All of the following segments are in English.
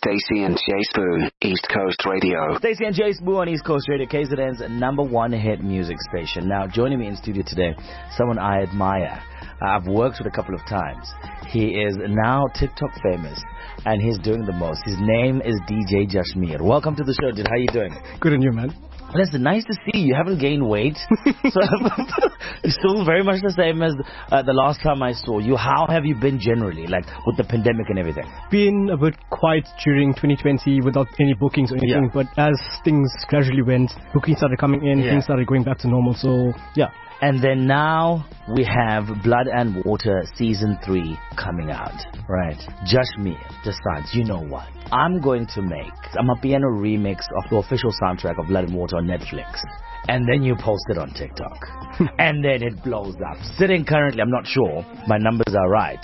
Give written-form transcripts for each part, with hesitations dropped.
Stacey and Jay Spoon, East Coast Radio. Stacey and Jay Spoon on East Coast Radio, KZN's #1 hit music station. Now, joining me in studio today, someone I admire. I've worked with a couple of times. He is now TikTok famous, and he's doing the most. His name is DJ Jashmir. Welcome to the show, dude. How you doing? Good, and you, man? Listen, nice to see you. You haven't gained weight. So you're still very much the same as the last time I saw you. How have you been generally, like with the pandemic and everything? Been a bit quiet during 2020 without any bookings or anything, but as things gradually went, bookings started coming in, things started going back to normal, so yeah. And then now we have Blood and Water Season 3 coming out. Right. Jashmir decides, you know what? I'm going to make a piano remix of the official soundtrack of Blood and Water on Netflix. And then you post it on TikTok. And then it blows up. Sitting currently, I'm not sure, my numbers are right,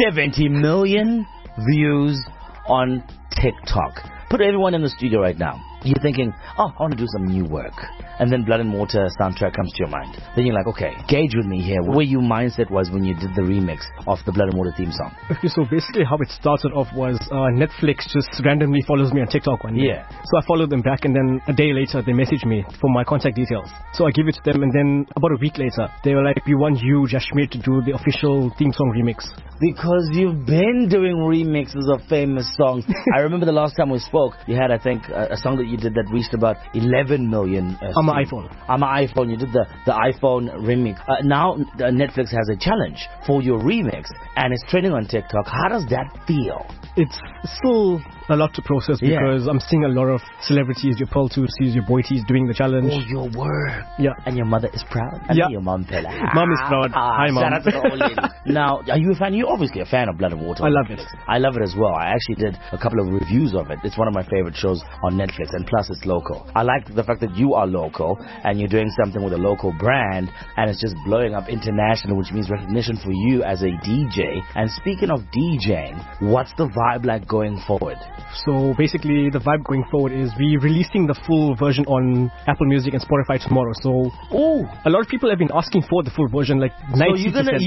70 million views on TikTok. Put everyone in the studio right now. You're thinking, oh, I want to do some new work. And then Blood and Water soundtrack comes to your mind. Then you're like, okay, gauge with me here where your mindset was when you did the remix of the Blood and Water theme song. Okay, so basically how it started off was Netflix just randomly follows me on TikTok one day. Yeah. So I followed them back, and then a day later they messaged me for my contact details. So I give it to them, and then about a week later they were like, we want you, Jashmir, to do the official theme song remix. Because you've been doing remixes of famous songs. I remember the last time we spoke, you had, I think, a song that you did that reached about 11 million. On my iPhone. On my iPhone. You did the iPhone remix. Now Netflix has a challenge for your remix, and it's trending on TikTok. How does that feel? It's still a lot to process because I'm seeing a lot of celebrities, your Pearl 2Cs, your Boities doing the challenge. Oh, your work. Yeah. And your mother is proud. And your mom fell. Mom is proud. Hi, Mom. Shout out to the old lady. Now, are you a fan? You're obviously a fan of Blood and Water. I love it. I love it as well. I actually did a couple of reviews of it. It's one of my favorite shows on Netflix, and plus it's local. I like the fact that you are local and you're doing something with a local brand, and it's just blowing up international, which means recognition for you as a DJ. And speaking of DJing, what's the vibe like going forward? So basically the vibe going forward is we're releasing the full version on Apple Music and Spotify tomorrow. So a lot of people have been asking for the full version, like 90%. So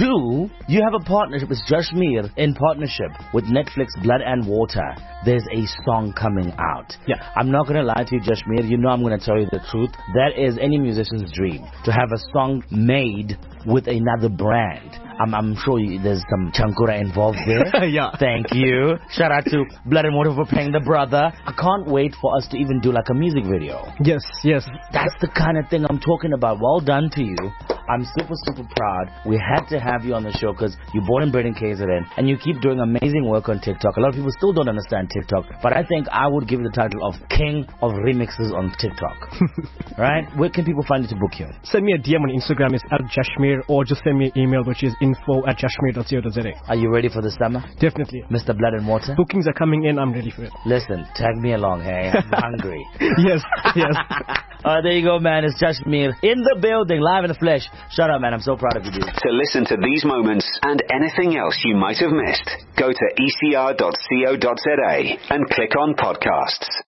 you have a partnership with Jashmir in partnership with Netflix Blood and Water. There's a song coming out. Yeah. I'm not going to lie to you, Jashmir. You know I'm going to tell you the truth. That is any musician's dream, to have a song made with another brand. I'm sure there's some chankura involved there. Yeah. Thank you. Shout out to Blood and Water for playing the brother. I can't wait for us to even do like a music video. Yes. That's the kind of thing I'm talking about. Well done to you. I'm super, super proud. We had to have you on the show because you're born and bred in KZN, and you keep doing amazing work on TikTok. A lot of people still don't understand TikTok, but I think I would give you the title of King of Remixes on TikTok. Right? Where can people find you to book you? Send me a DM on Instagram, it's @Jashmir, or just send me an email, which is info@jashmir.co.za. Are you ready for the summer? Definitely. Mr. Blood and Water? Bookings are coming in, I'm ready for it. Listen, tag me along, hey? I'm hungry. Yes. There you go, man. It's Jashmir in the building, live in the flesh. Shut up, man. I'm so proud of you, dude. To listen to these moments and anything else you might have missed, go to ecr.co.za and click on podcasts.